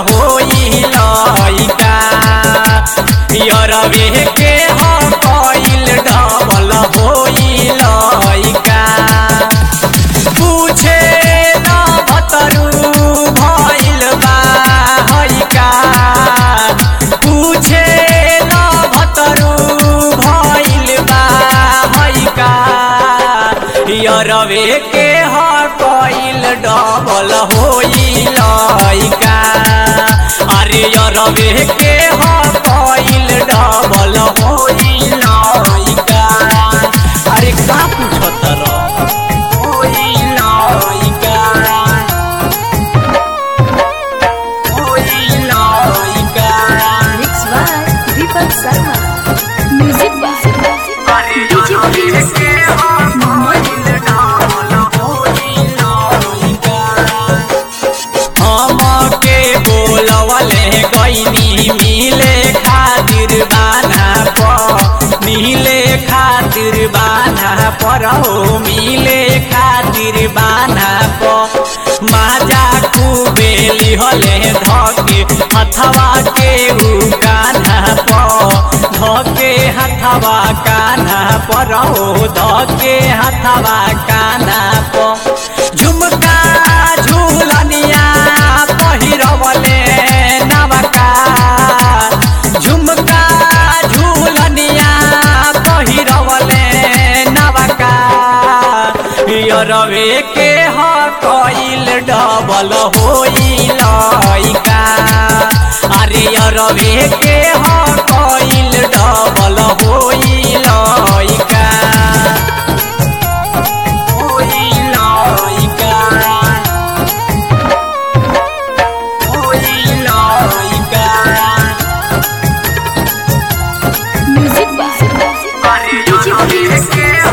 होई लइका यरवे के ह कइल डबल होई लइका पूछे न भतरू भइल बा हइका पूछे न भतरू भइल बा हइका यरवे के ह कइल डबल होई लइका अरे यरवे के ह कइल डबल होई लइका अरे का पूछत होई लइका होई लइका Mixed by Deepak Sharma. Music by DJ Prince. हमके बोलवले गईनी मिले खातिर बाना मिले खातिर बाना पर हो मिले खातिर बाना माजा खूबे लिहले धके हथवा के उ कान्हा धके हथवा कान्हा पर हो धके हथवा कान्हा झुमका झूलनिया पहिरवले नवका झुमका झूलनिया पहिरवले नवका यरवे के ह कइल डबल होई लइका अरे यरवे के ह कइल डबल होई लइका होई लइका Music by DJ Prince.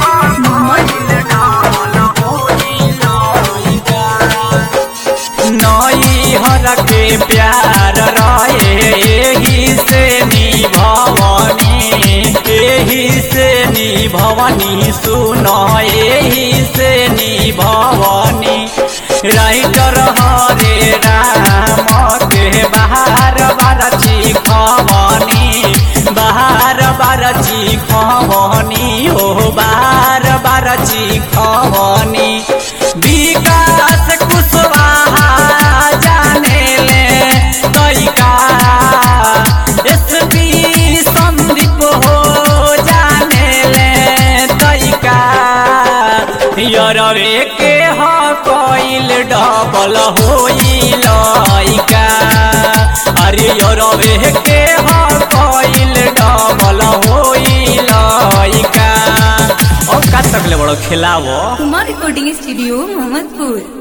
नई हर के प्यार रहे एही से निभवनी सुन एही से निभवनी राइटर हरे राम के बाहर बारची खवनी हो बार बारची खवनी विकास कुशवाहा जाने ले तैका एसपी संदीप हो जाने ले तैका यरवे के ह कइल डबल होई लइका अरे यरवे के ह कइल डबल होई लइका और का तकले बड़ो खिलावो Kumar Recording Studio, Mohammadpur.